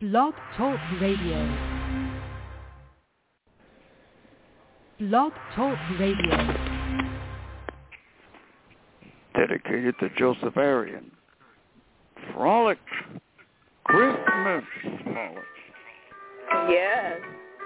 Blog Talk Radio. Blog Talk Radio. Dedicated to Joseph Arian. Frolic Christmas frolic. Yes.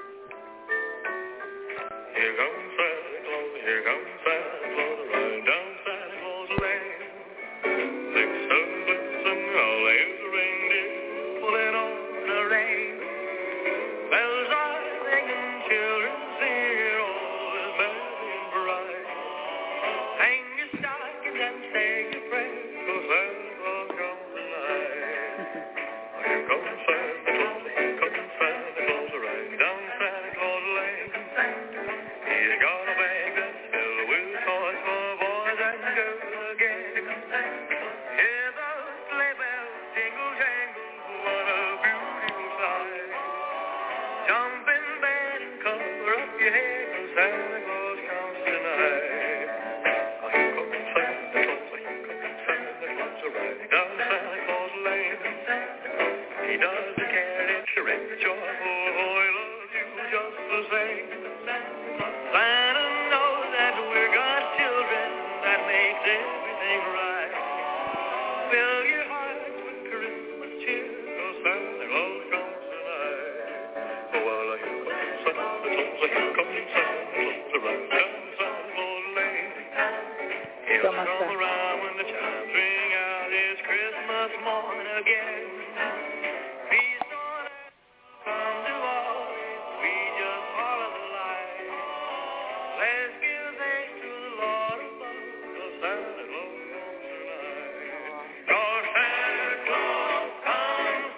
Here comes Santa Claus, here comes Santa Claus, right down Santa Claus Lane. Blitzen, blitzen, all here's the reindeer pulling on the rein. Bells are ringing, children sing, all is merry and bright. Hang your stockings and say your prayers, 'cause Santa Claus comes tonight. Here comes Santa Claus, here comes Santa Claus, right down Santa Claus Lane. He's got a bag that's filled with toys for boys and girls again. Hear those sleigh bells jingle jangle, what a beautiful sight. Jump in bed and cover up your head, 'cause Santa Claus comes tonight. Oh, here comes Santa Claus, here comes Santa Claus, right down Santa Claus Lane. He doesn't care if you're rich or poor, oh, he loves you just the same. Santa knows that we're God's children, that makes everything right. Fill your hearts with Christmas cheer, 'cause Santa Claus comes tonight. Oh, well, here comes Santa Claus, here comes Santa Claus, right down Santa Claus Lane. He'll come around when the chimes ring out, it's Christmas morn again. Peace on earth come to all, we just follow the light. Let's give thanks to the Lord above, 'cause Santa Claus comes tonight. 'Cause Santa Claus comes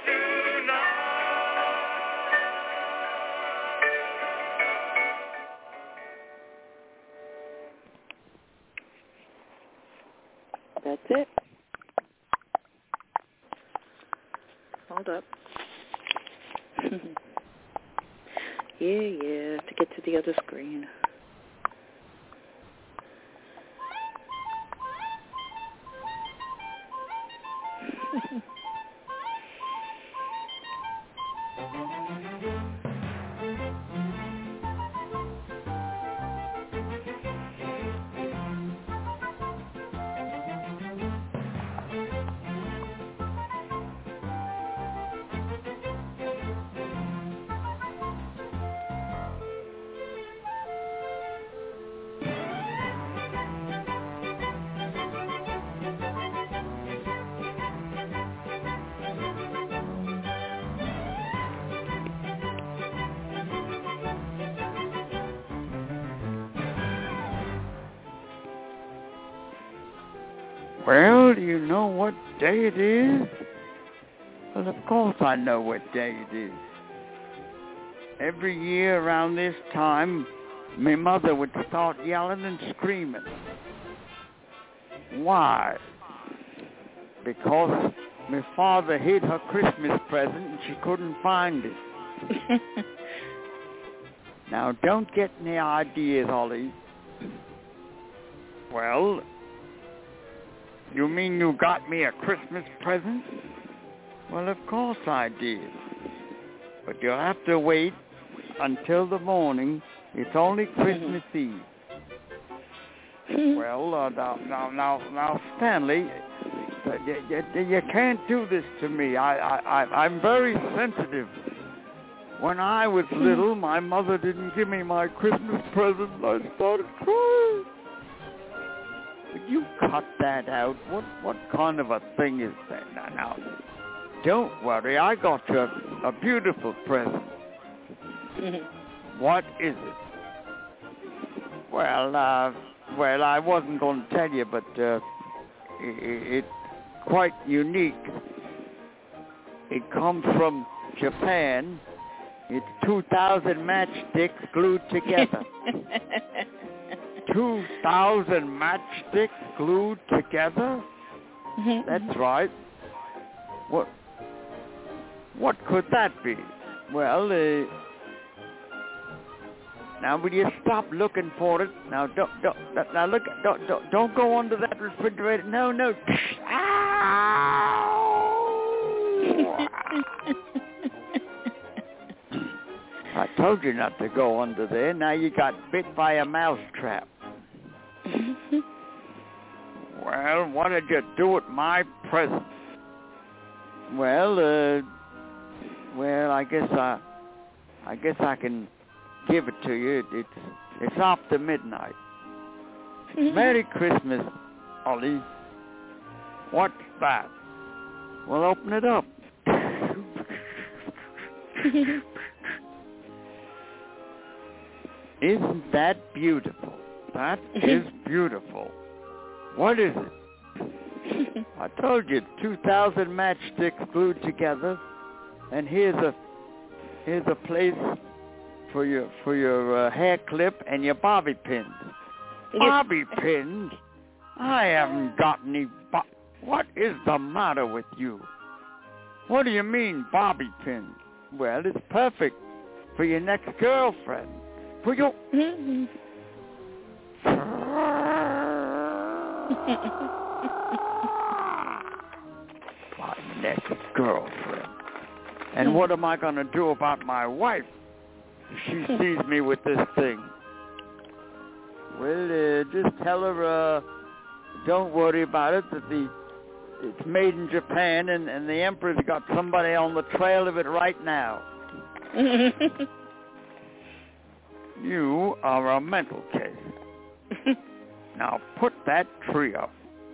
tonight. That's it. Hold up. Yeah, to get to the other screen. Well, do you know what day it is? Well, of course I know what day it is. Every year around this time, my mother would start yelling and screaming. Why? Because my father hid her Christmas present and she couldn't find it. Now, don't get any ideas, Ollie. Well, you mean you got me a Christmas present? Well, of course I did. But you'll have to wait until the morning. It's only Christmas Eve. Well, now, Stanley, you can't do this to me. I'm very sensitive. When I was little, my mother didn't give me my Christmas present, and I started crying. Would you cut that out? What kind of a thing is that? Now, don't worry. I got you a beautiful present. What is it? Well, I wasn't going to tell you, but it's quite unique. It comes from Japan. It's 2,000 matchsticks glued together. 2,000 matchsticks glued together? That's right. What could that be? Well, now will you stop looking for it? Now don't go under that refrigerator. No. Ow! told you not to go under there. Now you got bit by a mousetrap. Well, what did you do with my present? Well, I guess I can give it to you. It's after midnight. Merry Christmas, Ollie. What's that? Well, open it up. Isn't that beautiful? That is beautiful. What is it? I told you, 2,000 matchsticks glued together, and here's a place for your hair clip and your bobby pins. Bobby pins? I haven't got any. What is the matter with you? What do you mean, bobby pins? Well, it's perfect for your next girlfriend. For your my next girlfriend. And what am I going to do about my wife if she sees me with this thing? Well, just tell her, don't worry about it, that it's made in Japan, and the Emperor's got somebody on the trail of it right now. You are a mental case. Now put that tree up.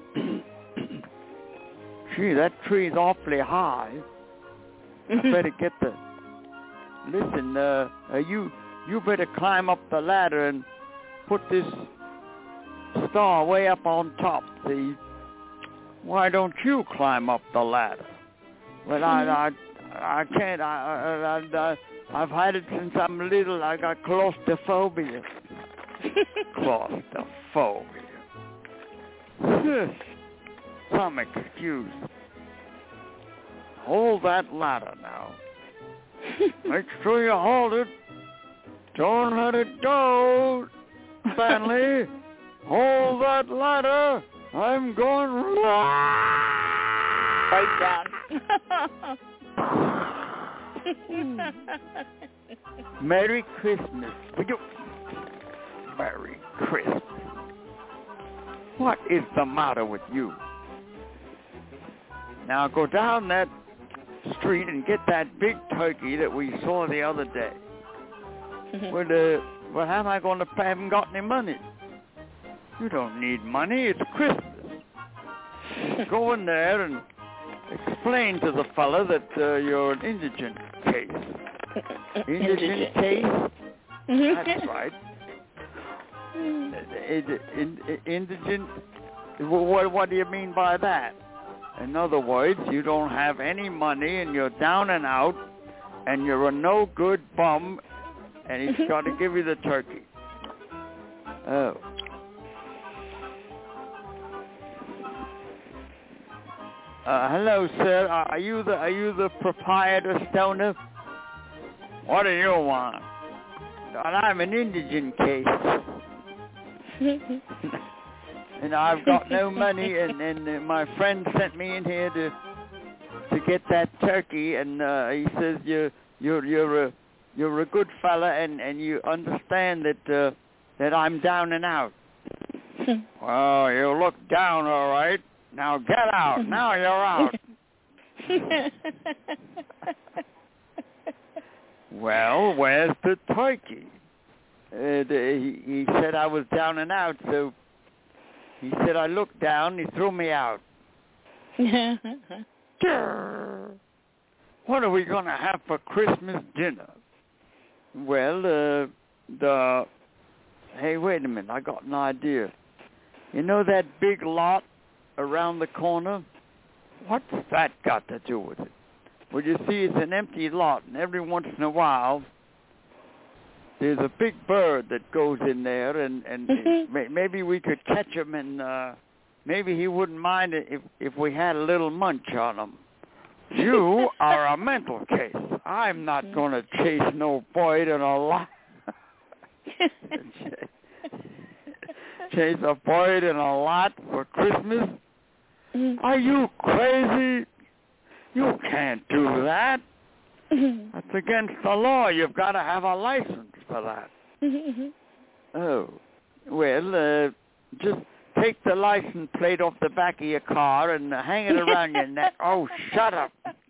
Gee, that tree's awfully high. I better get the... Listen, you better climb up the ladder and put this star way up on top. See? Why don't you climb up the ladder? Well, I can't. I've had it since I'm little. I got claustrophobia. Claustrophobia. Some excuse. Hold that ladder now. Make sure you hold it. Don't let it go, Stanley. Hold that ladder. I'm going right down. Merry Christmas. Merry Christmas. What is the matter with you? Now go down that street and get that big turkey that we saw the other day. Well, how am I going to pay? I haven't got any money. You don't need money. It's Christmas. Go in there and explain to the fella that you're an indigent case. Indigent case? That's right. Indigent? What do you mean by that? In other words, you don't have any money and you're down and out and you're a no-good bum and he's got to give you the turkey. Oh. Hello, sir. Are you the proprietor, Stoner? What do you want? I'm an indigent case. And I've got no money, and my friend sent me in here to get that turkey, and he says you're a good fella, and you understand that I'm down and out. Well, you look down, all right. Now get out. Now you're out. Well, where's the turkey? He said I was down and out, so he said I looked down, he threw me out. What are we going to have for Christmas dinner? Well, hey, wait a minute, I got an idea. You know that big lot around the corner? What's that got to do with it? Well, you see, it's an empty lot, and every once in a while, there's a big bird that goes in there, and maybe we could catch him, and maybe he wouldn't mind it if we had a little munch on him. You are a mental case. I'm not going to chase no Boyd in a lot. Chase a Boyd in a lot for Christmas? Are you crazy? You can't do that. That's against the law. You've got to have a license for that. Oh, well, just take the license plate off the back of your car and hang it around your neck. Oh, shut up.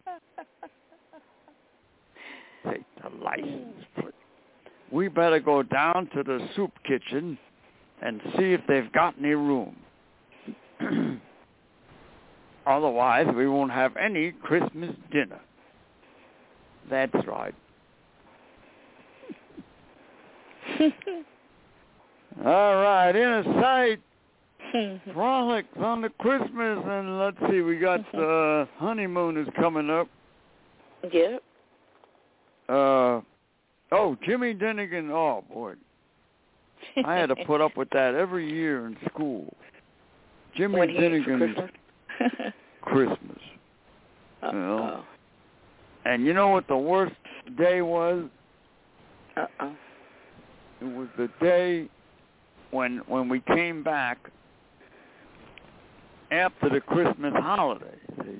Take the license plate. We better go down to the soup kitchen and see if they've got any room. Otherwise, we won't have any Christmas dinner. That's right. All right, inner sight. Frolics on the Christmas, and let's see, we got honeymoon is coming up. Yep. Jimmy Dinnigan. Oh boy, I had to put up with that every year in school. Jimmy Dinnigan's Christmas. You know? And you know what the worst day was? It was the day when we came back after the Christmas holiday, see?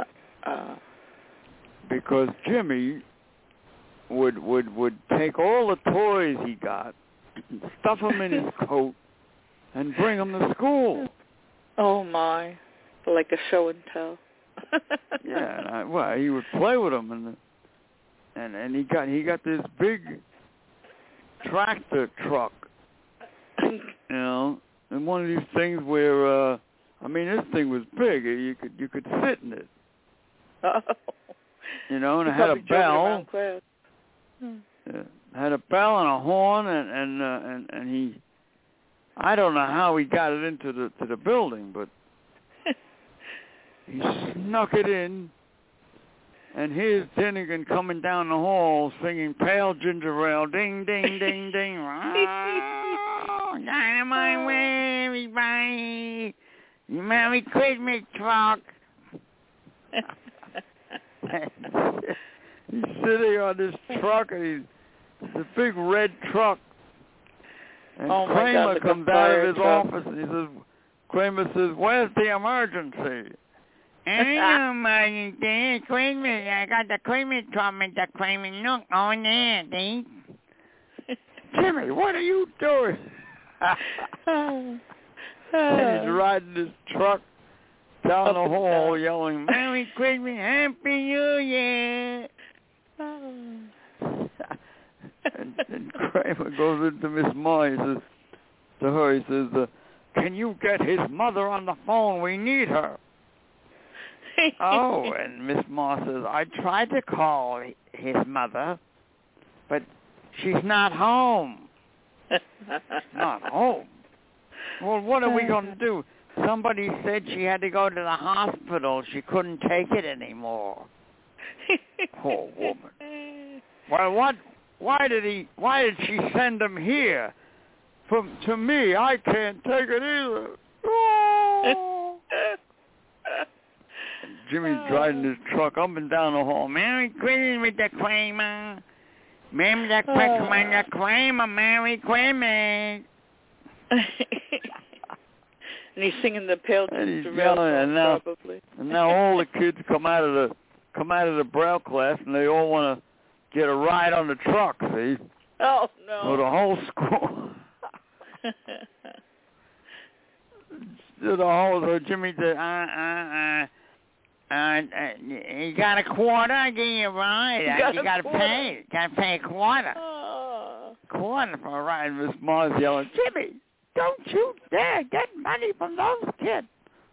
Because Jimmy would take all the toys he got, stuff them in his coat, and bring them to school. Oh my! Like a show and tell. Yeah, well, he would play with them, and he got this big tractor truck, you know, and one of these things where this thing was big. You could sit in it. Oh. You know, and it had a bell. Yeah, had a bell and a horn, and he, I don't know how he got it into the building, but he snuck it in, and here's Dinnigan coming down the hall singing "Pale Ginger Ale," ding, ding, ding, ding. Oh, dynamite way, everybody. Merry Christmas, truck. He's sitting on this truck, and it's a big red truck. And Kramer comes out of his office, and he says, Kramer says, "Where's the emergency?" Emergency, Kramer. I got the Kramer truck with the Kramer Nook on there, see? Jimmy, what are you doing? And he's riding this truck down the hall yelling, "Merry Christmas, Happy New Year." and Kramer goes into Miss Ma. He says to her, he says, "Can you get his mother on the phone? We need her." Oh, and Miss Ma says, "I tried to call his mother, but she's not home." Not home? Well, what are we going to do? Somebody said she had to go to the hospital. She couldn't take it anymore. Poor woman. Well, why did she send him here? To me, I can't take it either. Oh. And Jimmy's driving his truck up and down the hall. "Merry Christmas with the Kramer. Merry Christmas, the Kramer. Merry Christmas." And he's singing the Pale Ginger Ale song, probably. And now all the kids come out of the Braille class, and they all want to get a ride on the truck. See? Oh no! So the whole school. So Jimmy said, you got a quarter? I'll give you a ride. You got to pay. Got to pay a quarter. Quarter for a ride. Miss Ma's yelling, "Jimmy, don't you dare get money from those kids."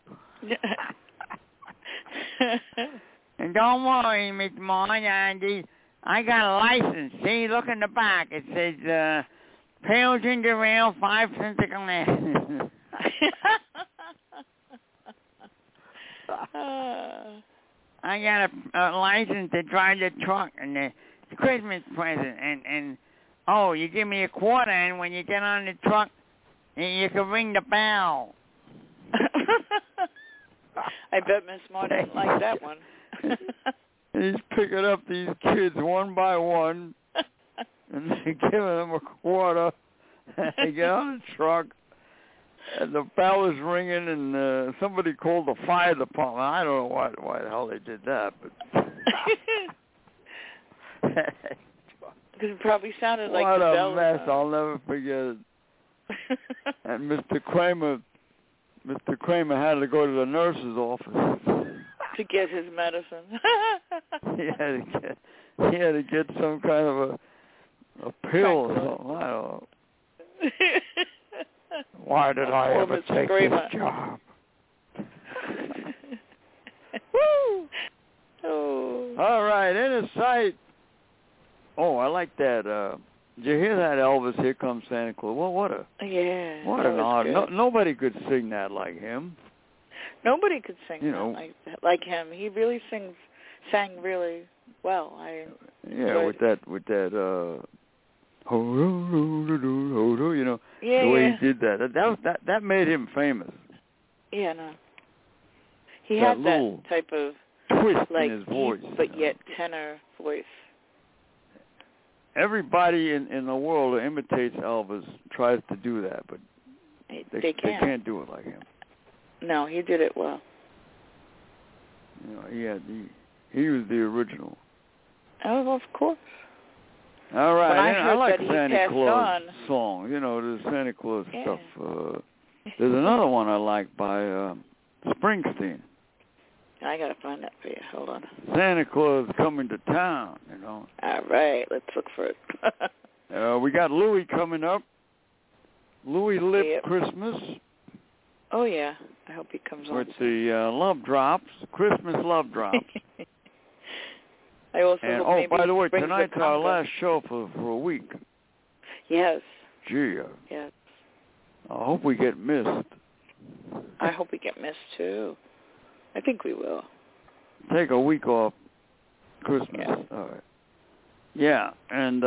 And don't worry, Miss Ma, I got a license. See, look in the back. It says, Pale Ginger Ale, 5 cents a glass. I got a license to drive the truck, and it's a Christmas present. And you give me a quarter, and when you get on the truck, you can ring the bell. I bet Miss Ma didn't like that one. He's picking up these kids one by one, and they're giving them a quarter. And they get on the truck, and the bell is ringing, and somebody called the fire department. I don't know why the hell they did that, but Because it probably sounded like what the a bell. mess! I'll never forget it. And Mr. Kramer had to go to the nurse's office to get his medicine. he had to get some kind of a pill or something. I don't know. Why did I ever take this job? Woo! Oh. All right, Inner Sight. Oh, I like that. Did you hear that, Elvis? Here Comes Santa Claus. Well, what an odd. Nobody could sing that like him. Nobody could sing like him. He really sang really well. With that the way he did that made him famous. Yeah, no. He had that type of twist in his voice, but yet tenor voice. Everybody in the world who imitates Elvis tries to do that, but they can't do it like him. No, he did it well. He was the original. Oh, of course. All right, I like that Santa Claus songs. The Santa Claus stuff. There's another one I like by Springsteen. I gotta find that for you. Hold on. Santa Claus coming to town. All right, let's look for it. We got Louis coming up. Louis Lip Christmas. Oh yeah, I hope he comes on. With the Love Drops, Christmas Love Drops. I also hope maybe by the way, brings tonight's our last show for a week. Yes. Gee. Yes. I hope we get missed. I hope we get missed too. I think we will. Take a week off Christmas. Yeah. All right. Yeah, and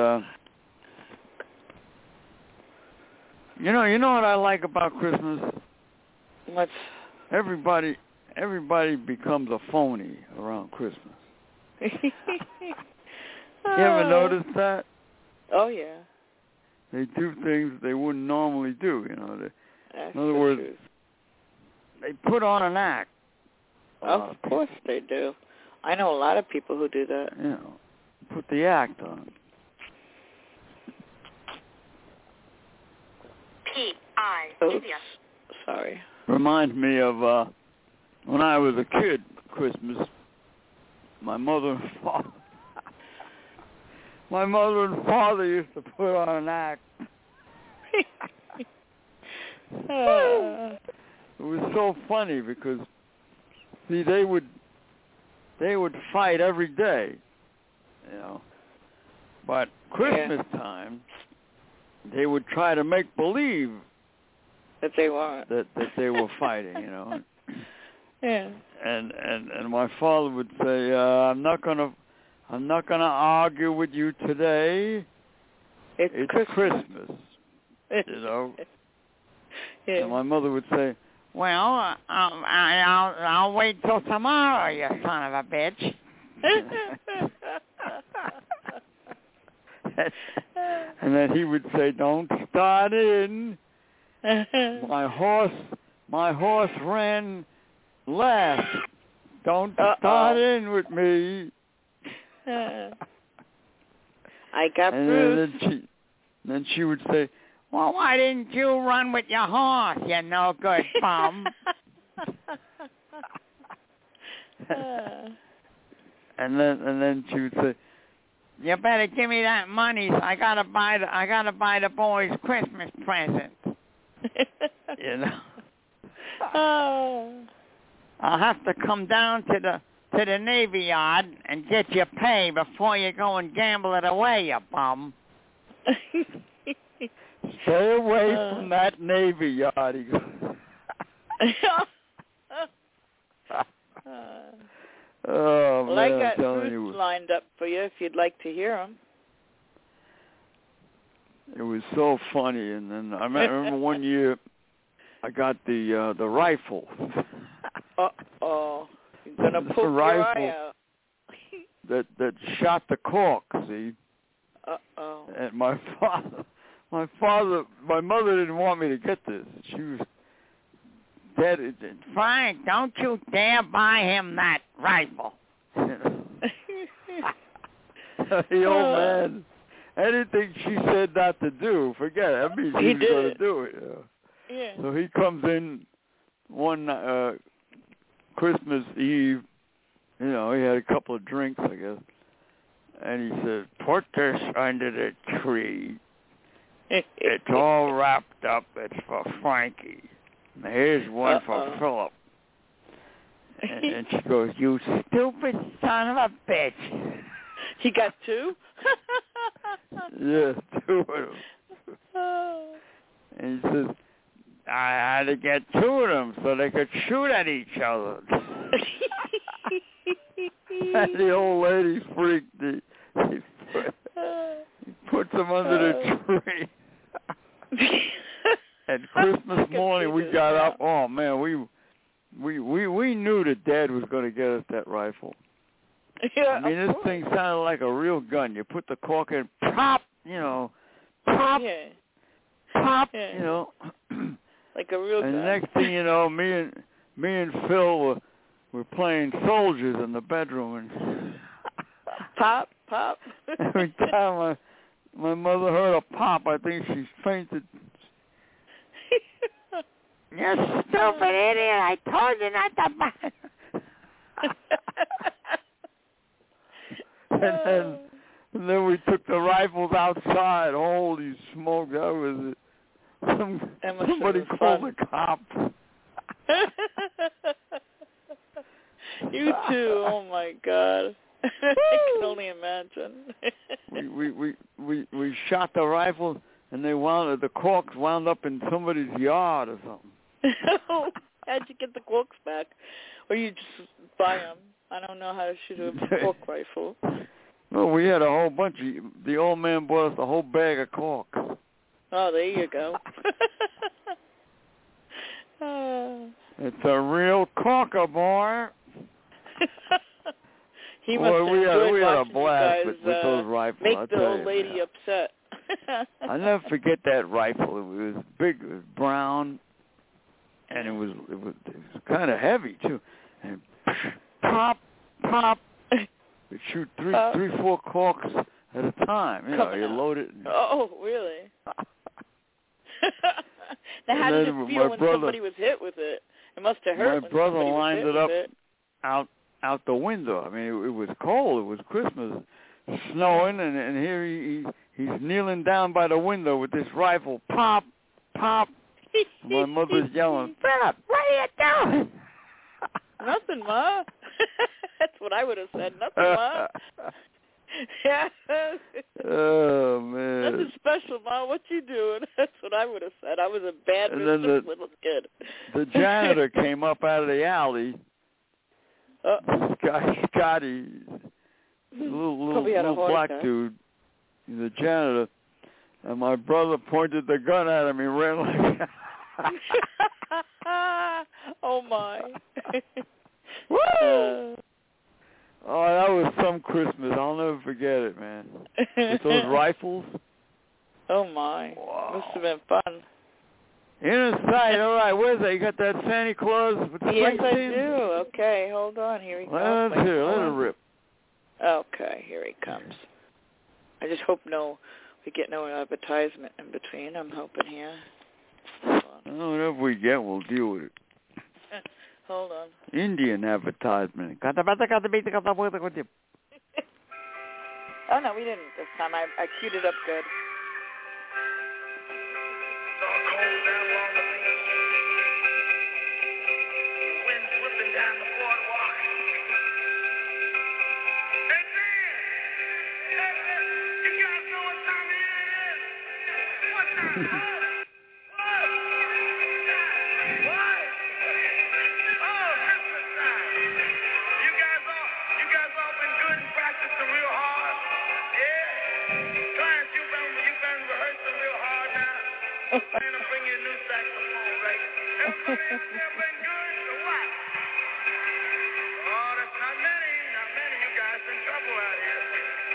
you know what I like about Christmas? What's everybody becomes a phony around Christmas. You ever notice that? Oh yeah. They do things they wouldn't normally do. In other words, they put on an act. Of course they do. I know a lot of people who do that. Put the act on. Oops. Sorry. Reminds me of when I was a kid, Christmas. My mother and father used to put on an act. It was so funny because, see, they would fight every day, But Christmas time, they would try to make believe that they weren't. That they were fighting, Yeah. And my father would say, I'm not gonna argue with you today. It's Christmas. Yeah. And my mother would say, well, I'll wait till tomorrow, you son of a bitch. And then he would say, don't start in. My horse ran last. Don't start in with me. I got bruised. Then she would say, well, why didn't you run with your horse, you no good bum? And then she would say, you better give me that money. I gotta buy the boys Christmas present. I'll have to come down to the Navy Yard and get your pay before you go and gamble it away, you bum. Stay away from that Navy Yard, he goes. Oh, well, man, I got Bruce lined up for you if you'd like to hear them. It was so funny, and then I remember one year I got the rifle. Uh-oh. You're going to poke your eye out. that shot the cork, see? Uh-oh. And my mother didn't want me to get this. She was dead. Frank, don't you dare buy him that rifle. The old man, anything she said not to do, forget it. That means he was going to do it. Yeah. So he comes in one Christmas Eve. He had a couple of drinks, I guess. And he said, "Put this under the tree. It's all wrapped up. It's for Frankie. Here's one for Philip." And she goes, "You stupid son of a bitch." He got two? Yeah, two of them. And he says, "I had to get two of them so they could shoot at each other." And the old lady freaked. He puts them under the tree. And Christmas morning we got up. Oh man, we knew that Dad was going to get us that rifle. Yeah, I mean, this thing sounded like a real gun. You put the cork in, pop, pop, pop, like a real gun. And the next thing you know, me and Phil were playing soldiers in the bedroom, and pop, pop. Every time my mother heard a pop, I think she fainted. "You stupid idiot! I told you not to buy." And then we took the rifles outside. Holy smoke, that was it. Somebody called the cops. You too. Oh my God. I can only imagine. we shot the rifles, and the corks wound up in somebody's yard or something. How'd you get the corks back? Or you just buy them? I don't know how to shoot a cork rifle. No, we had a whole bunch of. The old man bought us a whole bag of corks. Oh, there you go. It's a real corker, boy. He must have enjoyed we had a watching blast you with guys those rifles. make the old lady upset. I'll never forget that rifle. It was big, it was brown, and it was kind of heavy too. And pop, pop. You shoot three, 4 corks at a time. You load it. Oh, really? Now, how did it feel when somebody was hit with it? It must have hurt. My brother lined it up out the window. I mean, it was cold. It was Christmas, snowing, and here he's kneeling down by the window with this rifle. Pop, pop. My mother's yelling, "Philip, what are you doing?" "Nothing, Ma." That's what I would have said. "Nothing, Ma." Yeah. Oh, man. Nothing special, Ma. What you doing? That's what I would have said. I was a bad little kid. The janitor came up out of the alley. This guy, Scotty, little black dude, the janitor, and my brother pointed the gun at him. He ran like that. Oh, my. Woo! Oh, that was some Christmas. I'll never forget it, man. With those rifles. Oh, my. Wow. Must have been fun. Inside, all right. Where's that? You got that Santa Claus with the Yes, I scene? do. Okay, hold on. Here he comes. Let's hear. Let it rip. Okay, here he comes. I just hope we get no advertisement in between. I'm hoping here. Whatever we get, we'll deal with it. Hold on. Indian advertisement. Oh, no, we didn't this time. I queued it up good. It's all cold down along the beach. Wind whipping down the boardwalk. Hey, man! You guys know what time of year it is? What time? I'm going to bring you a new saxophone, right? Everybody been good or what? Oh, that's not many. Not many. You guys in trouble out here.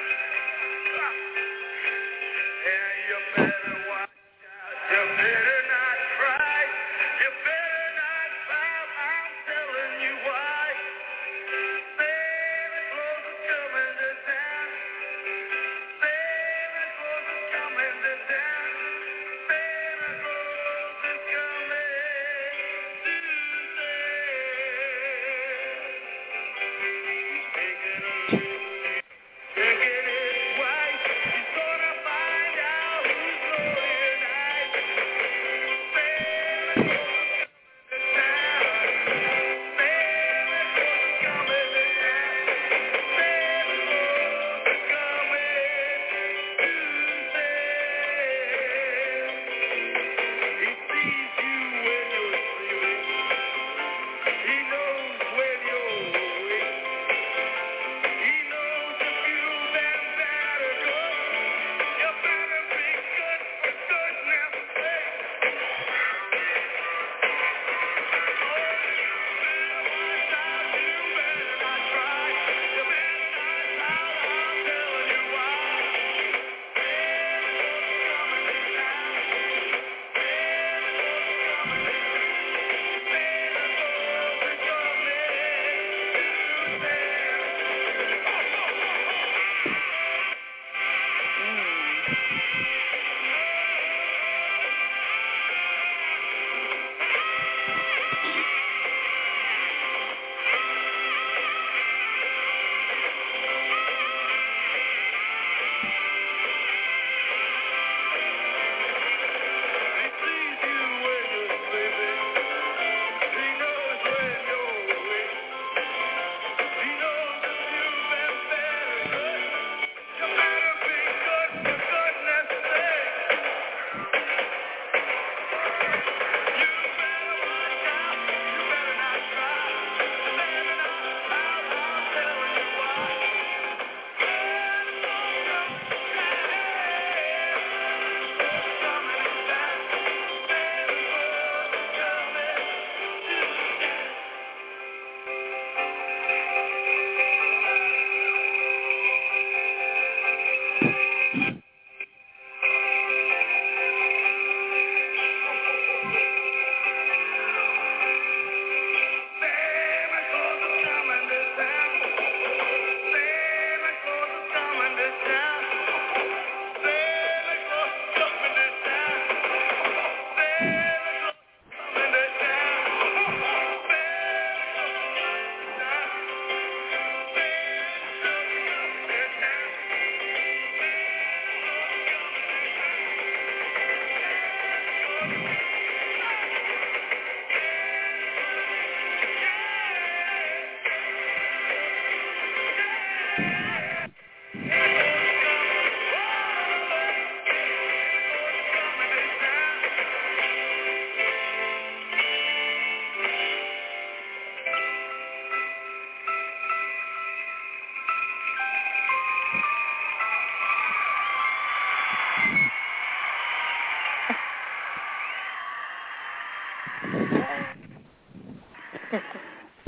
Yeah, you better watch out. You better not cry. You better not pout. I'm telling you why. Santa Claus is coming to town.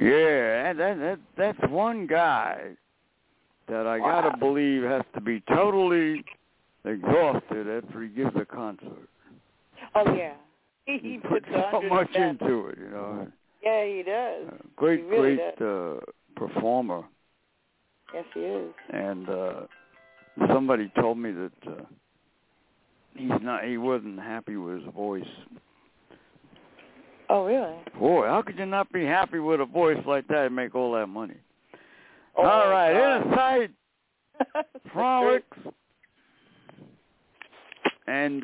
Yeah, that's one guy that I gotta believe has to be totally exhausted after he gives a concert. Oh yeah, he puts so much into it, Yeah, he does. Great does. Performer. Yes, he is. And somebody told me that he wasn't happy with his voice. Oh, really? Boy, how could you not be happy with a voice like that and make all that money? Oh, all right, Inner Sight, Frolics, and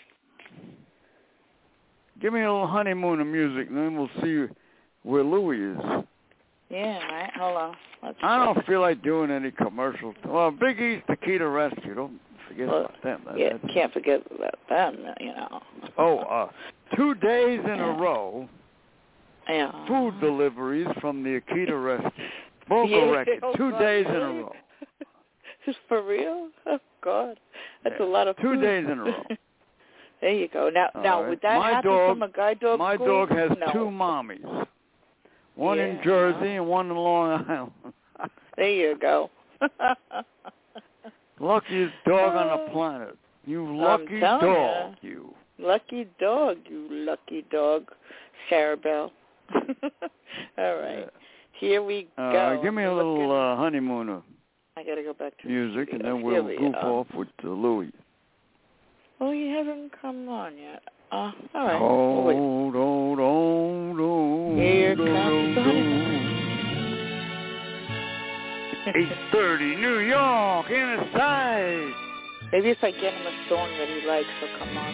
give me a little honeymoon of music, and then we'll see where Louie is. Yeah, right. Hold on. I don't feel like doing any commercials. Well, Big East, the Key to Rescue. Don't forget about them. Can't forget about them, Oh, 2 days in a row. Yeah. Food deliveries from the Akita Rescue. Vocal record. 2 days in a row. For real? Oh, God. That's a lot of 2 food. days in a row. There you go. Now, would that happen from a guide dog My school? dog has no. 2 mommies. One in Jersey and one in Long Island. There you go. Luckiest dog on the planet. You lucky dog, you. Lucky dog, you lucky dog. Sarah Bell. All right. Here we go. Give me a little honeymooner. I got to go back to music, and then we'll goof off with Louie. Oh, he hasn't come on yet. All right. Hold on. Here comes the honeymoon. 8:30, New York, Inner Sight. Maybe if I get him a song that he likes, he'll come on.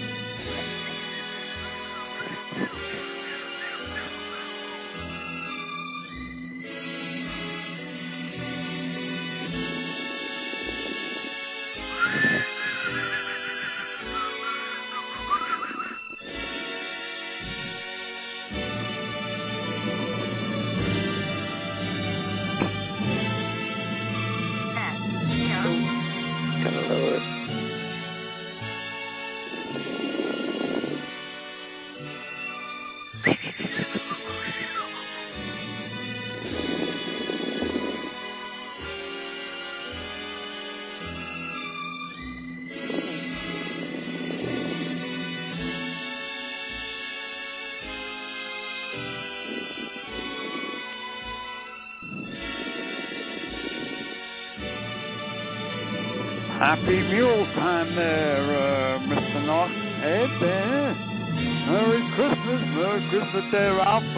Happy Mule time there, Mr. North. Hey there. Merry Christmas there, Ralph.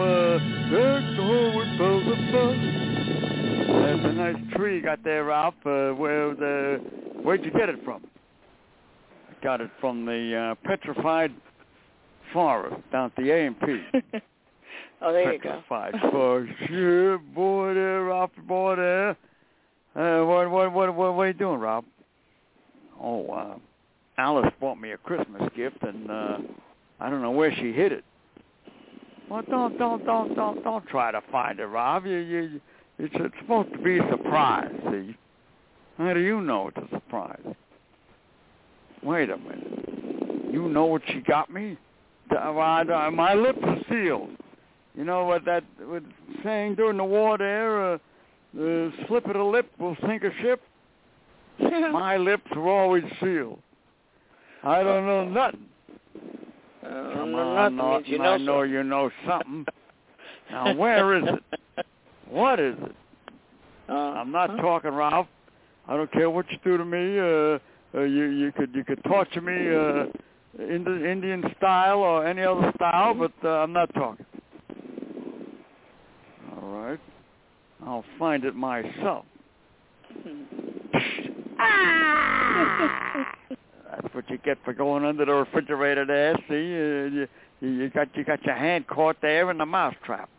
There's a nice tree you got there, Ralph. Where'd you get it from? I got it from the Petrified Forest down at the A&P. Oh, there you go. Petrified Forest. Yeah, boy there, Ralph, boy there. What are you doing, Ralph? Oh, Alice bought me a Christmas gift, and I don't know where she hid it. Well, don't try to find it, Rob. It's supposed to be a surprise. See? How do you know it's a surprise? Wait a minute. You know what she got me? My lips are sealed. You know what that was saying during the war there? The slip of the lip will sink a ship. My lips are always sealed. I don't know nothing. Come on, Norton, I know you know something. Now, where is it? What is it? I'm not talking, Ralph. I don't care what you do to me. You could torture me in the Indian style or any other style, but I'm not talking. All right. I'll find it myself. That's what you get for going under the refrigerator there. See, you got your hand caught there in the mousetrap.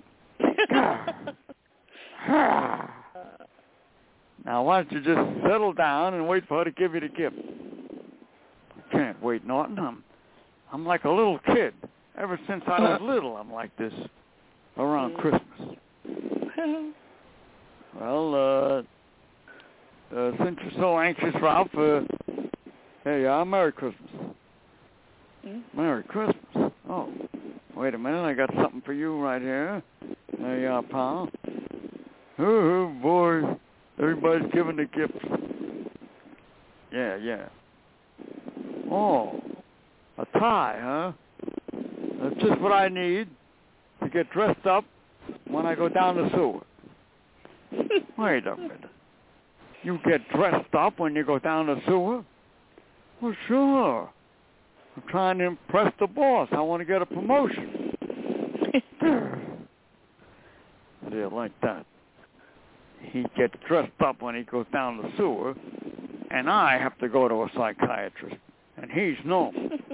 Now, why don't you just settle down and wait for her to give you the gift? I can't wait, Norton. I'm like a little kid. Ever since I was little, I'm like this around Christmas. Well, since you're so anxious, Ralph, hey, Merry Christmas. Merry Christmas. Oh, wait a minute. I got something for you right here. There you are, pal. Oh, boy. Everybody's giving the gifts. Yeah. Oh, a tie, huh? That's just what I need to get dressed up when I go down the sewer. Wait a minute. You get dressed up when you go down the sewer? Well, sure. I'm trying to impress the boss. I want to get a promotion. Yeah, like that. He gets dressed up when he goes down the sewer, and I have to go to a psychiatrist, and he's no.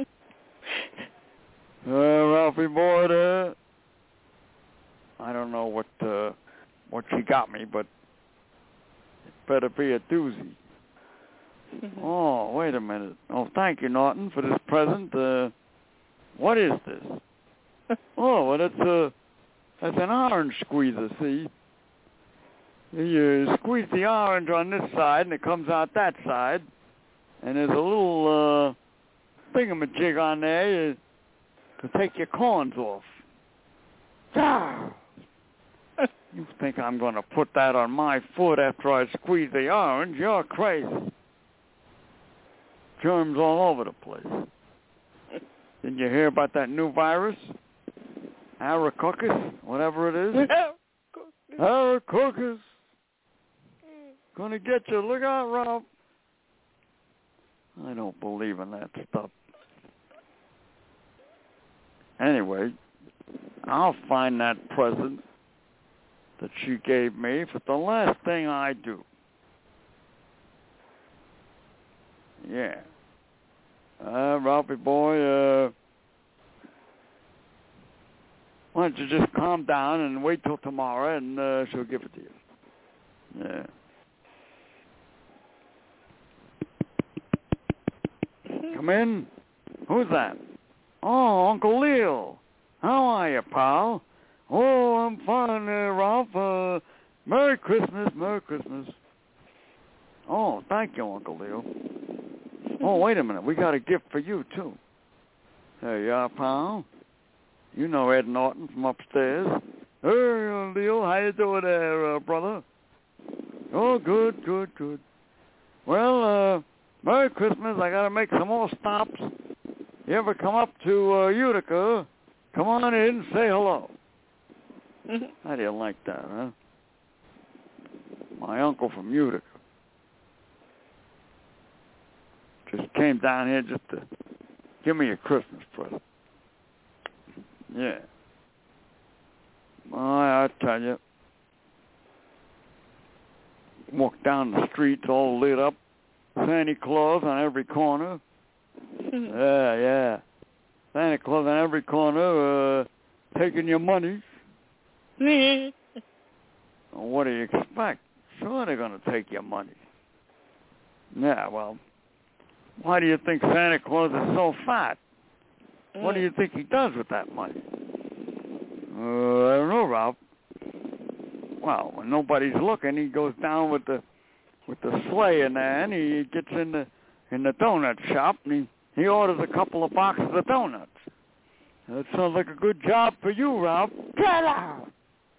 Ralphie boy there. I don't know what she got me, but it better be a doozy. Oh, wait a minute. Oh, thank you, Norton, for this present. What is this? Oh, well, that's an orange squeezer, see? You squeeze the orange on this side, and it comes out that side. And there's a little thingamajig on there to take your corns off. You think I'm going to put that on my foot after I squeeze the orange? You're crazy. Germs all over the place. Didn't you hear about that new virus? Aracoccus, whatever it is. Aracoccus. Gonna get you. Look out, Rob. I don't believe in that stuff. Anyway, I'll find that present that she gave me for the last thing I do. Yeah. Ralphie boy, why don't you just calm down and wait till tomorrow and she'll give it to you. Yeah. Come in. Who's that? Oh, Uncle Leo. How are you, pal? Oh, I'm fine, Ralph. Merry Christmas, Merry Christmas. Oh, thank you, Uncle Leo. Oh, wait a minute. We got a gift for you, too. There you are, pal. You know Ed Norton from upstairs. Hey, Leo, how you doing there, brother? Oh, good. Well, Merry Christmas. I got to make some more stops. You ever come up to Utica, come on in and say hello. How do you like that, huh? My uncle from Utica. Just came down here just to give me a Christmas present. Yeah. I tell you. Walk down the streets all lit up. Santa Claus on every corner. Yeah. Santa Claus on every corner, taking your money. What do you expect? Sure they're going to take your money. Yeah, well, why do you think Santa Claus is so fat? What do you think he does with that money? I don't know, Ralph. Well, when nobody's looking, he goes down with the sleigh in there, and he gets in the donut shop, and he orders a couple of boxes of donuts. That sounds like a good job for you, Ralph. Get out!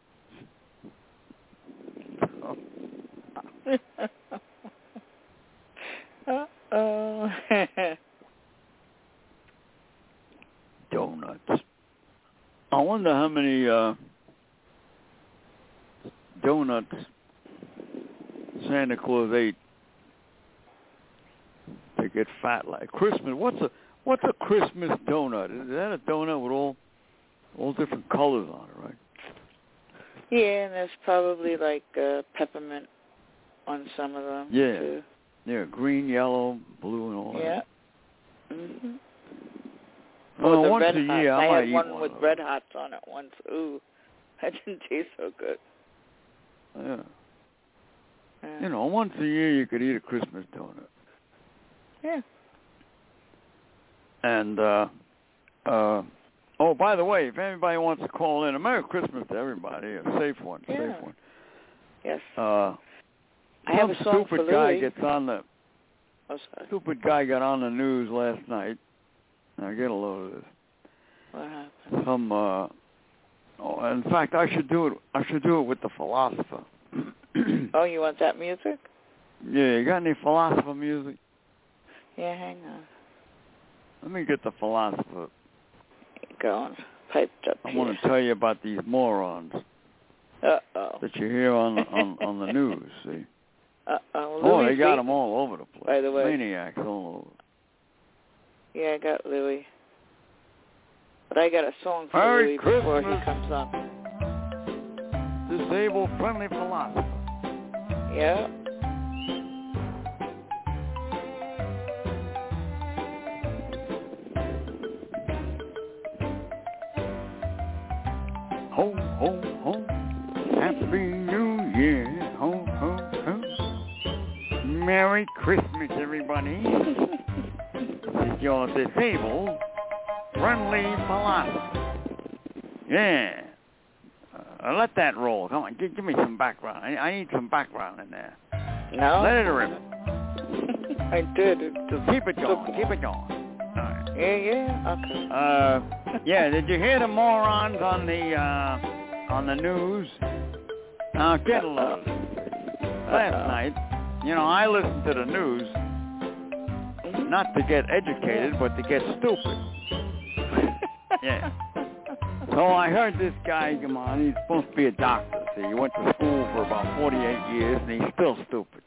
Uh-oh. Donuts. I wonder how many donuts Santa Claus ate to get fat like Christmas. What's a Christmas donut? Is that a donut with all different colors on it, right? Yeah, and there's probably like peppermint on some of them. Yeah. Too. Yeah, green, yellow, blue, and all that. Yeah. Mhm. Well, the once red a year, hots. I I might had eat one with red of hots on it once. Ooh, that didn't taste so good. those. Yeah. You know, once a year you could eat a Christmas donut. Yeah. And, oh, by the way, if anybody wants to call in, a Merry Christmas to everybody. A safe one, Yeah. safe one. Yes. I have a song stupid for guy Louis. gets on the... Oh, sorry. Stupid guy got on the news last night. Now, get a load of this. What happened? Oh, in fact, I should do it. I should do it with the Philosopher. Oh, you want that music? Yeah, you got any Philosopher music? Yeah, hang on. Let me get the Philosopher. Go on. Piped up I here. want to tell you about these morons that you hear on the news, see? Oh, they got them all over the place. By the way. Maniacs all over. Yeah, I got Louis. But I got a song for Merry Louis Christmas. before he comes on. Disabled Friendly Philosopher. Yeah. Ho, ho, ho. Happy New Year. Ho, ho, ho. Merry Christmas, everybody. This is your disabled friendly philosopher. Yeah. Let that roll. Come on, give me some background. I need some background in there. No. Let it rip. I did. Keep it going. Keep it going. All right. Yeah. Okay. Yeah. Did you hear the morons on the news? Now get a load. Last night, I listened to the news not to get educated, but to get stupid. Yeah. So I heard this guy come on. He's supposed to be a doctor. See, he went to school for about 48 years, and he's still stupid.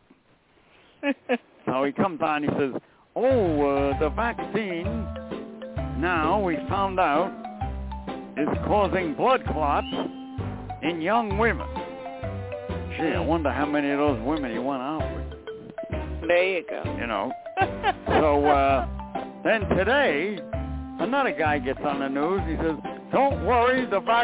So he comes on. He says, the vaccine now we found out is causing blood clots in young women. Gee, I wonder how many of those women he went out with. There you go. So then today, another guy gets on the news. He says, don't worry,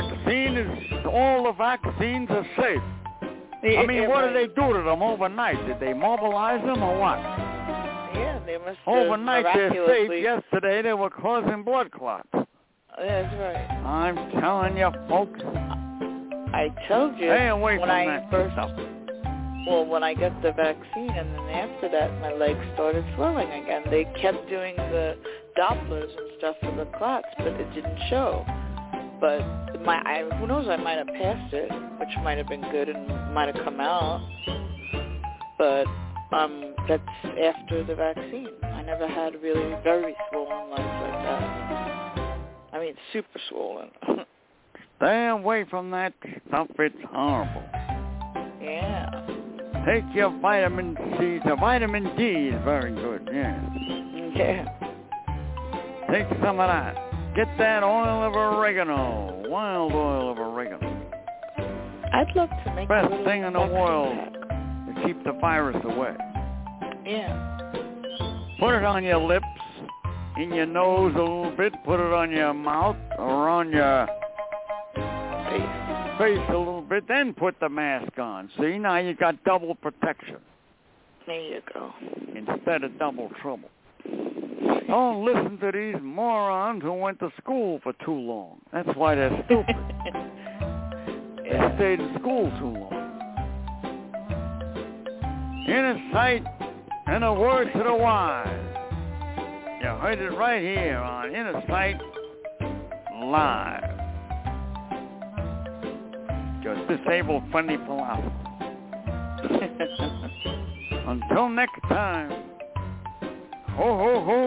all the vaccines are safe. I mean, what did they do to them overnight? Did they mobilize them or what? Yeah, they must have overnight they're safe. Yesterday they were causing blood clots. That's right. I'm telling you, folks. I told you. Stay away from that stuff. Well, when I got the vaccine, and then after that, my legs started swelling again. They kept doing the Dopplers and stuff for the clots, but it didn't show. But who knows? I might have passed it, which might have been good and might have come out. But that's after the vaccine. I never had really very swollen legs like that. I mean, super swollen. Stay away from that stuff. It's horrible. Yeah. Take your vitamin C. The vitamin D is very good, yeah. Yeah. Take some of that. Get that oil of oregano. Wild oil of oregano. I'd love to make best thing in the world to keep the virus away. Yeah. Put it on your lips, in your nose a little bit. Put it on your mouth or on your face a little bit. Then put the mask on. See, now you got double protection. There you go. Instead of double trouble. Don't listen to these morons who went to school for too long. That's why they're stupid. They stayed in school too long. Inner sight and a word to the wise. You heard it right here on Inner Sight Live. Your disabled friendly philosopher. Until next time. Ho, ho, ho.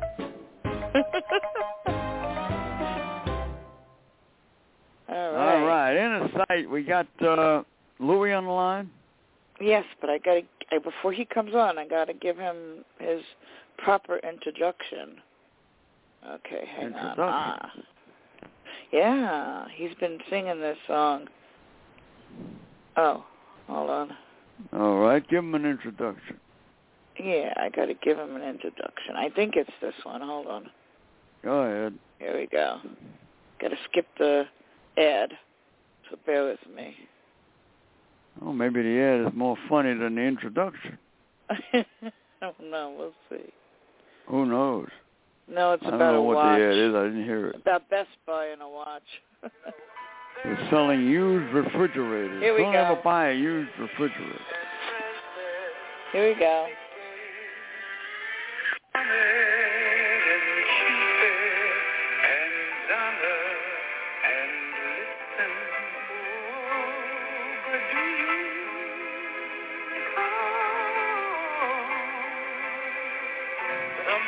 All right. Inner sight. We got Louis on the line? Yes, but before he comes on, I got to give him his proper introduction. Okay, hang on. Yeah, he's been singing this song. Oh, hold on. All right, give him an introduction. Yeah, I got to give him an introduction. I think it's this one. Hold on. Go ahead. Here we go. Got to skip the ad, so bear with me. Oh, maybe the ad is more funny than the introduction. Oh, no, we'll see. Who knows? No, it's I about don't know a what watch. the ad is. I didn't hear it. About Best Buy and a watch. They're selling used refrigerators. Here we Don't go. ever buy a used refrigerator. Here we go.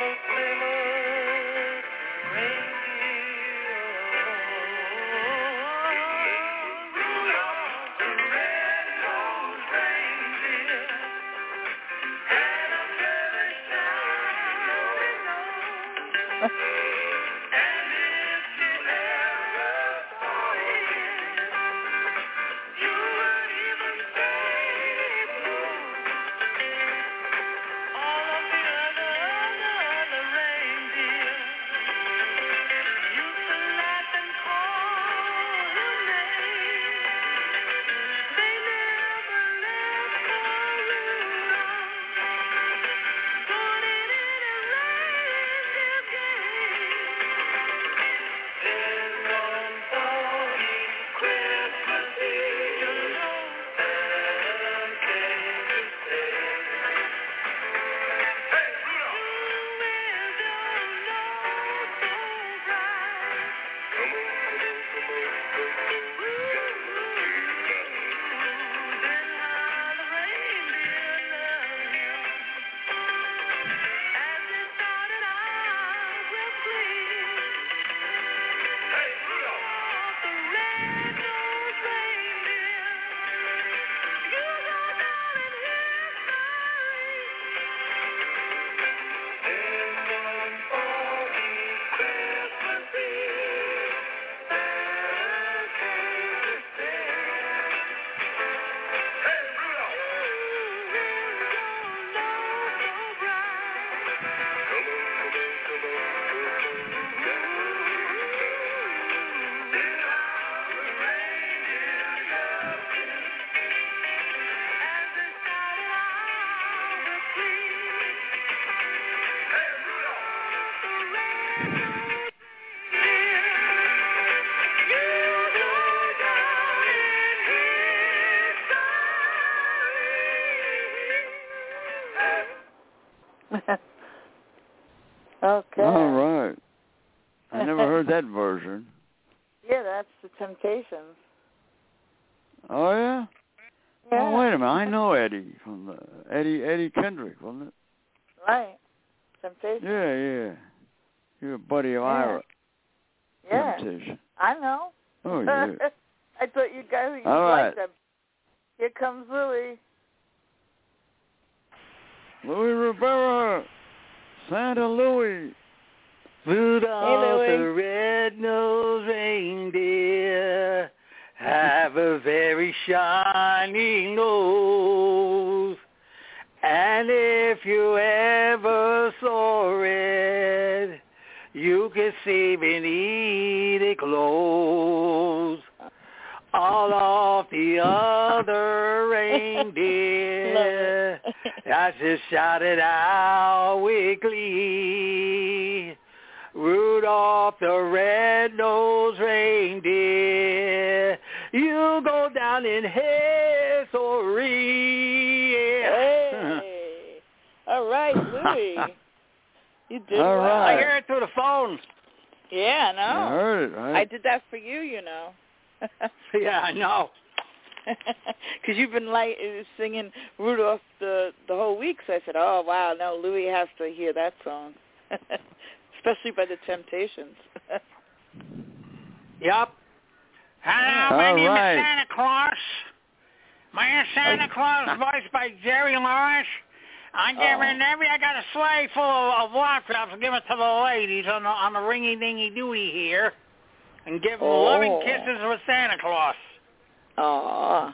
Okay. All right. I never heard that version. Yeah, that's the Temptations. Oh, yeah? Yeah. Oh, wait a minute. I know Eddie from Eddie Kendrick, wasn't it? Right. Temptations. Yeah. You're a buddy of Ira. Yeah. Temptation. I know. Oh, yeah. I thought you guys would All like right. them. Here comes Louie. Louie Rivera. Santa Louie. Rudolph Hey, the red-nosed reindeer have a very shiny nose. And if you ever saw it, you could see beneath it clothes. All of the other reindeer, I just shouted out with glee. Rudolph the red-nosed reindeer, you go down in history. Hey. All right, Louie. You did All well. right. I hear it through the phone. Yeah, I know. I heard it, right? I did that for you, you know. Yeah, I know. Because you've been singing Rudolph the whole week, so I said, oh, wow, no, Louie has to hear that song. Especially by the Temptations. Yep. Hello, my All name right. is Santa Claus. My name is Santa Claus, voiced by Jerry Lawrence. I'm giving I got a sleigh full of laptops. Give it to the ladies on the ringy-dingy-doody here. And give them loving kisses with Santa Claus. Aw.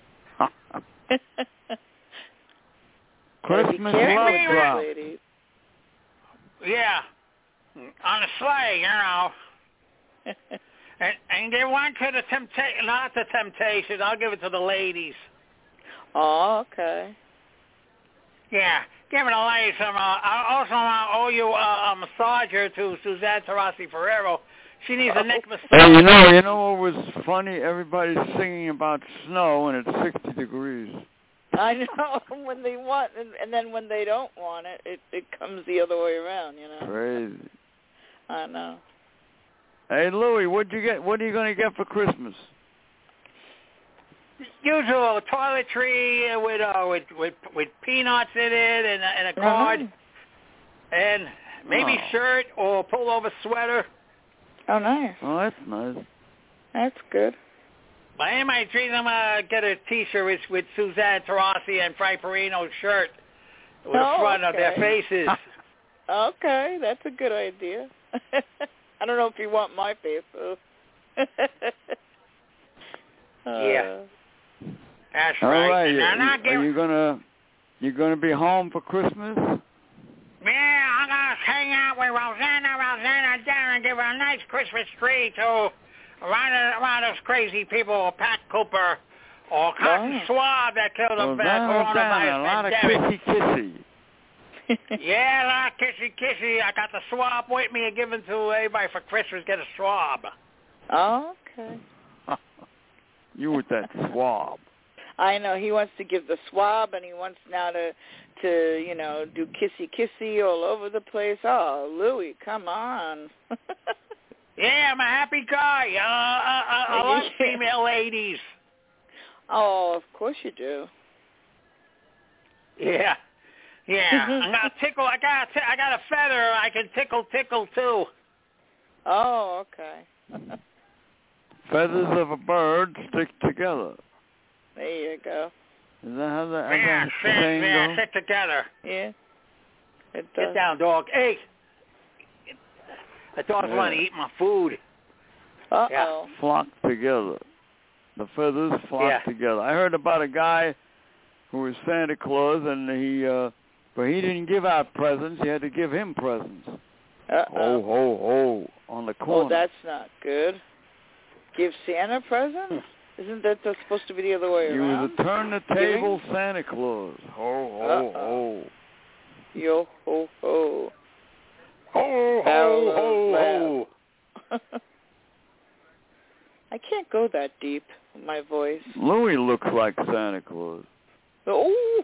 Christmas Careful, love drop. ladies. Yeah. On a sleigh, you know. And give one to the not the Temptations. I'll give it to the ladies. Oh, okay. Yeah. Give it a ladies some. I also owe you a massager to Suzanne Tarasi Ferrero. She needs a neck massage. Hey, you know what was funny? Everybody's singing about snow, and it's 60 degrees. I know, when they want, and then when they don't want it, it comes the other way around, you know. Crazy. I know. Hey, Louie, what'd you get? What are you going to get for Christmas? Usual toiletry with peanuts in it and a card. And Maybe shirt or pullover sweater. Oh, nice. Oh, that's nice. That's good. But anyway, treat them get a T-shirt with Suzanne Tarasi and Frank Perino's shirt with the front of their faces. Okay, that's a good idea. I don't know if you want my face, though. Yeah. That's All right. right. You gonna be home for Christmas? Yeah, I'm gonna hang out with Rosanna down and give her a nice Christmas tree to around those crazy people, Pat Cooper or Cotton Swab that killed the coronavirus a lot of pandemic. kissy. Yeah, a lot of kissy. I got the swab with me and giving to everybody for Christmas. Get a swab. Oh, okay. You with that swab. I know. He wants to give the swab, and he wants now to do kissy all over the place. Oh, Louie, come on. Yeah, I'm a happy guy. I like female ladies. Oh, of course you do. Yeah. I'm gonna tickle. I got a feather. I can tickle too. Oh, okay. Feathers of a bird stick together. There you go. Is that how that saying goes? Stick together. Yeah. Get down, dog. Hey. The dog's want to eat my food. Uh-oh. Yeah. Flock together. The feathers flock together. I heard about a guy who was Santa Claus, and but he didn't give out presents. You had to give him presents. Uh-oh. Ho, ho, ho, on the corner. Oh, that's not good. Give Santa presents? Isn't that supposed to be the other way around? You was a turn-the-table Santa Claus. Ho, ho, ho. Yo, ho, ho. Ho, ho, ho, ho. I can't go that deep with my voice. Louis looks like Santa Claus. Oh!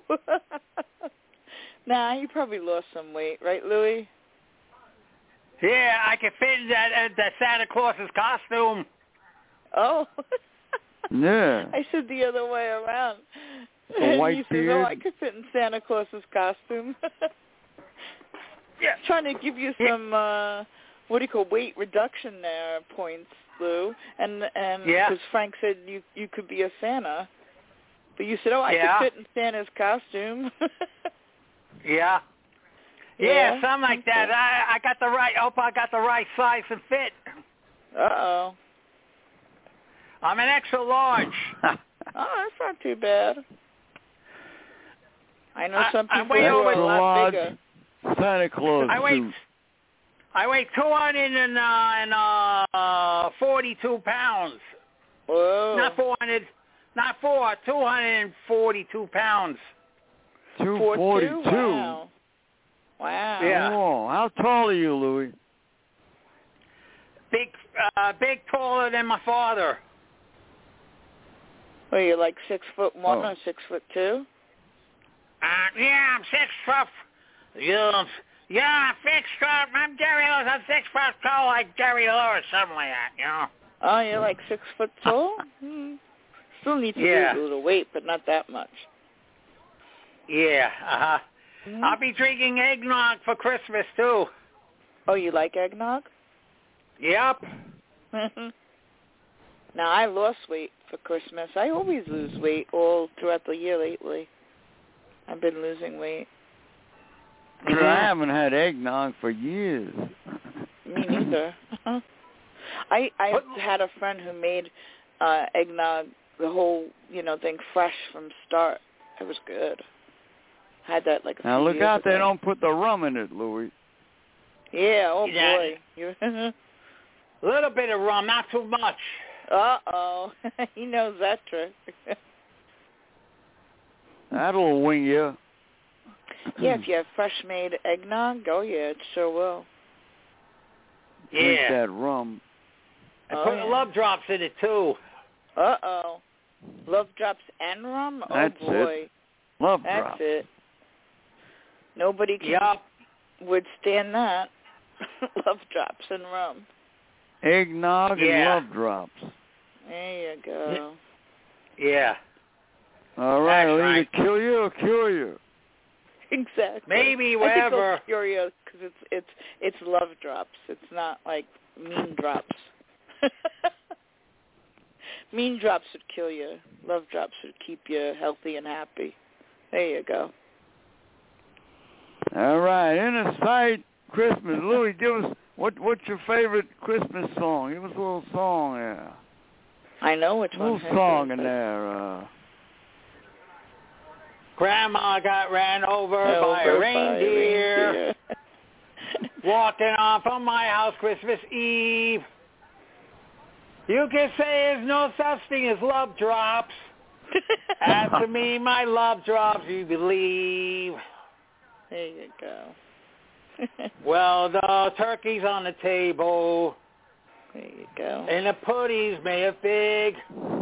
Nah, he probably lost some weight, right, Louis? Yeah, I can fit in that Santa Claus's costume. Oh. Yeah. I said the other way around. A white he beard? says, oh, I could fit in Santa Claus's costume. Yeah. Trying to give you some, weight reduction there points, Lou. And because Frank said you could be a Santa. But you said, oh, I could fit in Santa's costume. Yeah, something like that. I got the right. I hope I got the right size and fit. Uh-oh. I'm an extra large. Oh, that's not too bad. I know some people who are a lot bigger. Santa Claus suit. I weigh 242 pounds. Whoa. Not 242 pounds. 242. Wow. Yeah. Oh, how tall are you, Louis? Big, taller than my father. Well, you're like 6'1" or 6'2"? Yeah, I'm 6 foot. Yeah, I'm 6 foot. I'm Jerry Lewis. I'm 6 foot tall like Jerry Lewis, something like that, you know. Oh, you're like 6 foot tall? Still need to lose a little weight, but not that much. Yeah, Mm-hmm. I'll be drinking eggnog for Christmas, too. Oh, you like eggnog? Yep. Now, I lost weight for Christmas. I always lose weight all throughout the year lately. I've been losing weight. I haven't had eggnog for years. Me neither. I had a friend who made eggnog, the whole, thing fresh from start. It was good. Had that like a few Now look years out, ago. they don't put the rum in it, Louis. Yeah, oh Yeah. boy. A little bit of rum, not too much. Uh-oh. He knows that trick. That'll wing you. Yeah, if you have fresh made eggnog, oh yeah, it sure will. Drink Yeah. that rum. I put love drops in it, too. Uh-oh. Love drops and rum? Oh That's boy. Love That's drop. it. Nobody can withstand that. Love drops and rum. Eggnog and love drops. There you go. Yeah. All right, That's I'll right. either kill you or cure you. Exactly. Maybe I wherever. think Cheerios because it's love drops. It's not like mean drops. Mean drops would kill you. Love drops would keep you healthy and happy. There you go. All right, Inner Sight Christmas. Louis, give us what's your favorite Christmas song? Give us a little song there. I know which one. A little song in there. Grandma got ran over by a reindeer. Walking on from my house Christmas Eve. You can say there's no such thing as love drops. As for me, my love drops, you believe. There you go. Well, the turkey's on the table. There you go. And the pudding's made of fig.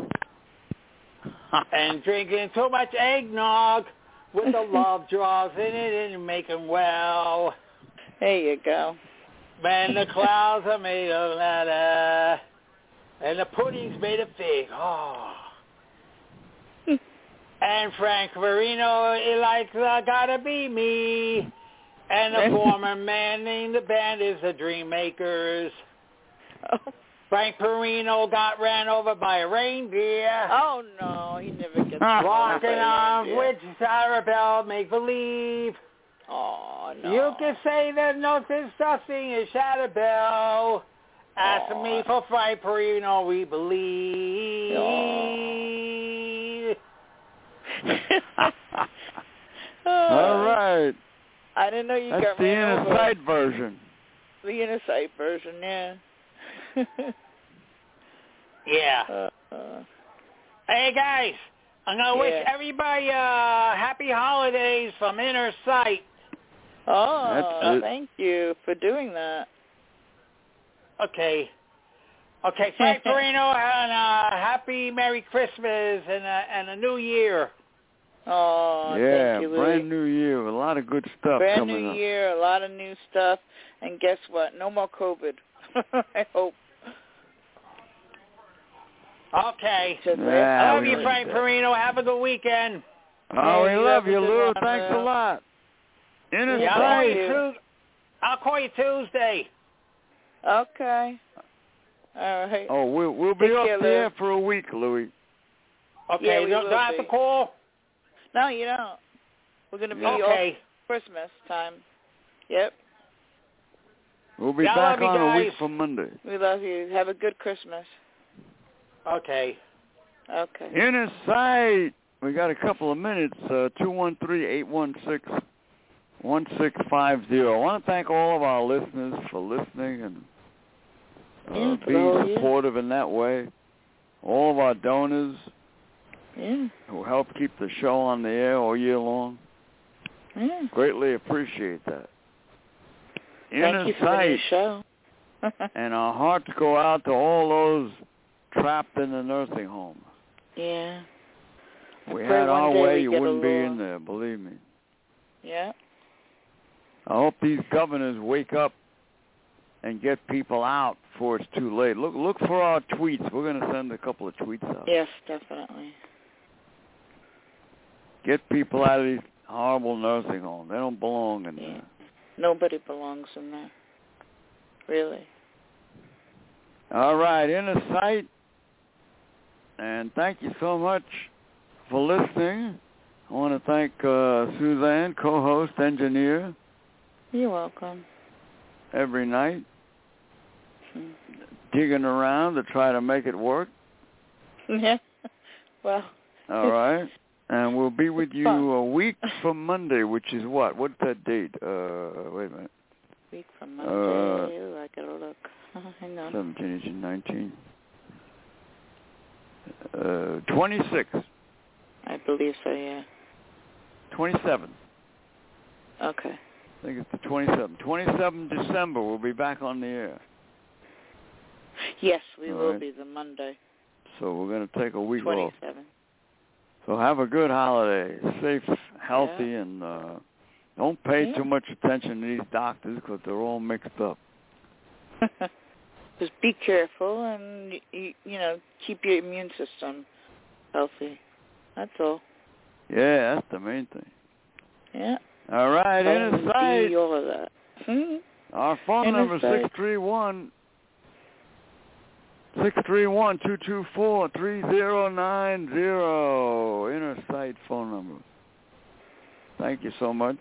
And drinking too much eggnog with the love drops in it and making well. There you go. Man, the clouds are made of leather. And the pudding's made of fig. Oh. And Frank Marino, he likes Gotta Be Me. And the former man in the band is the Dream Makers. Oh. Frank Perino got ran over by a reindeer. Oh, no, he never gets walking on with Sarah make believe. Oh, no. You can say there's no such thing as Shadowbell. As for me for Frank Perino, we believe. All right. I didn't know you That's got the ran Inner over. Sight version. The Inner Sight version, yeah. Yeah. Hey, guys, I'm going to wish everybody happy holidays from Inner Sight. Oh, thank you for doing that. Okay. Okay, Frank Perino, and happy Merry Christmas and a New Year. Oh, yeah, thank you, Louis. brand new year, a lot of good stuff brand coming new up. Year, a lot of new stuff, and guess what? No more COVID. I hope. Okay. Yeah, I love you, Frank Perino. Have a good weekend. Oh, we love you, Lou. one, Thanks a lot. Inner Yeah, Sight. I'll call you Tuesday. Okay. All right. Oh, we'll be up there for a week, Louis. Okay, Yeah, don't have to call? No, you don't. We're going to be off Christmas time. Yep. We'll be back on a week from Monday. We love you. Have a good Christmas. Okay. Okay. Inner Sight. We got a couple of minutes. 213-816-1650. I want to thank all of our listeners for listening and being supportive in that way. All of our donors who help keep the show on the air all year long. Greatly appreciate that. Thank you for the show. And our hearts go out to all those trapped in the nursing home. Yeah. We had our way, you wouldn't be in there, believe me. Yeah. I hope these governors wake up and get people out before it's too late. Look for our tweets. We're going to send a couple of tweets out. Yes, definitely. Get people out of these horrible nursing homes. They don't belong in there. Nobody belongs in there. Really. All right, Inner Sight. And thank you so much for listening. I want to thank Suzanne, co-host, engineer. You're welcome. Every night. Digging around to try to make it work. Yeah. Well. All right. And we'll be with you a week from Monday, which is what? What's that date? Wait a minute. Week from Monday. I gotta look. Hang on. 17, 18, 19. 26. I believe so, yeah. 27. Okay. I think it's the 27th. 27 December, we'll be back on the air. Yes, we will be the Monday. So we're going to take a week off. 27. So have a good holiday. Safe, healthy, and don't pay too much attention to these doctors because they're all mixed up. Just be careful and, you know, keep your immune system healthy. That's all. Yeah, that's the main thing. Yeah. All right, Inner Sight. All of that. Our phone number is 631-224-3090. Inner Sight phone number. Thank you so much.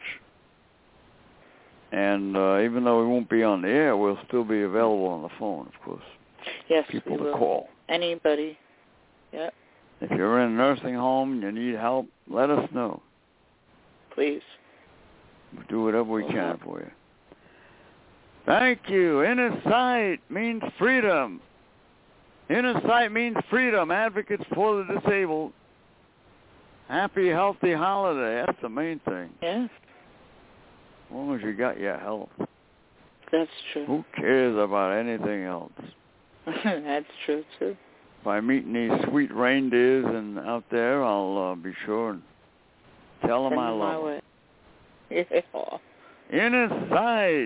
And even though we won't be on the air, we'll still be available on the phone, of course. Yes, people we to will. call. Anybody. Yep. If you're in a nursing home and you need help, let us know. Please. We'll do whatever we can for you. Thank you. Inner Sight means freedom. Inner Sight means freedom. Advocates for the disabled. Happy, healthy holiday. That's the main thing. Yes. As long as you got your health. That's true. Who cares about anything else? That's true, too. If I meet any sweet reindeers and out there, I'll be sure and tell them I love them. Yeah. Inner Sight.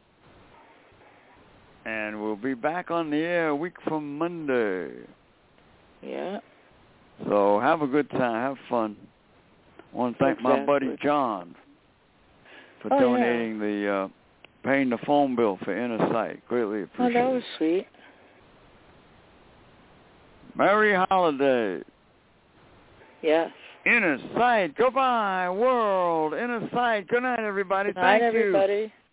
And we'll be back on the air a week from Monday. Yeah. So have a good time. Have fun. I want to thank my buddy John for donating the paying the phone bill for Inner Sight. Greatly appreciate it. Oh, that was sweet. Merry holidays. Yes. Inner Sight. Goodbye, world. Inner Sight. Good night, everybody. Good night, Thank you. everybody.